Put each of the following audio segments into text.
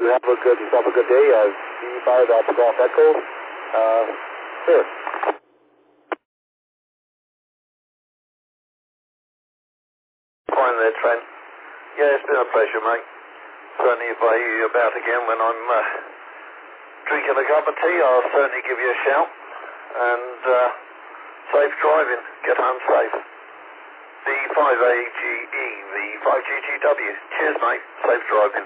Have a good day. C5 Alpha Golf Echo. Clear. Fine there, Trent. Yeah, it's been a pleasure, mate. Certainly if I hear you about again when I'm drinking a cup of tea, I'll certainly give you a shout. And safe driving. Get home safe. The 5AGE, the 5GGW. Cheers, mate. Safe driving.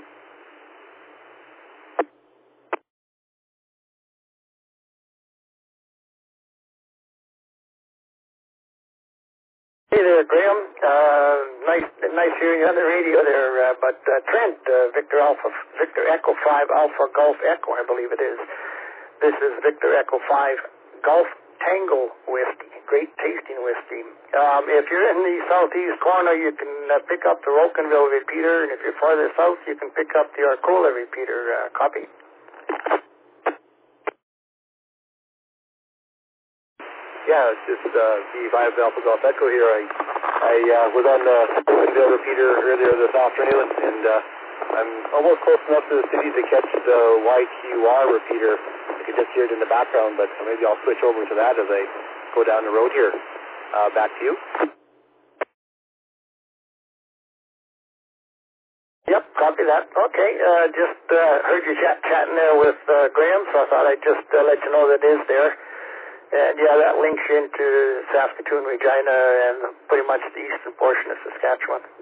Hey there, Graham. Nice hearing you on the radio there. But Trent, Victor Echo 5 Alpha Golf Echo, I believe it is. This is Victor Echo 5 Golf Tango whiskey. Great tasting whiskey. If you're in the southeast corner, you can pick up the Rocanville repeater, and if you're farther south, you can pick up the Arcola repeater copy. Yeah, it's just C5 Alpha Golf Echo here. I was on the Rocanville repeater earlier this afternoon, and I'm almost close enough to the city to catch the YQR repeater. I can just hear it in the background, but maybe I'll switch over to that as I go down the road here. Back to you. Yep, copy that. Okay, just heard you chatting there with Graham, so I thought I'd just let you know that it is there. And yeah, that links you into Saskatoon, Regina, and pretty much the eastern portion of Saskatchewan.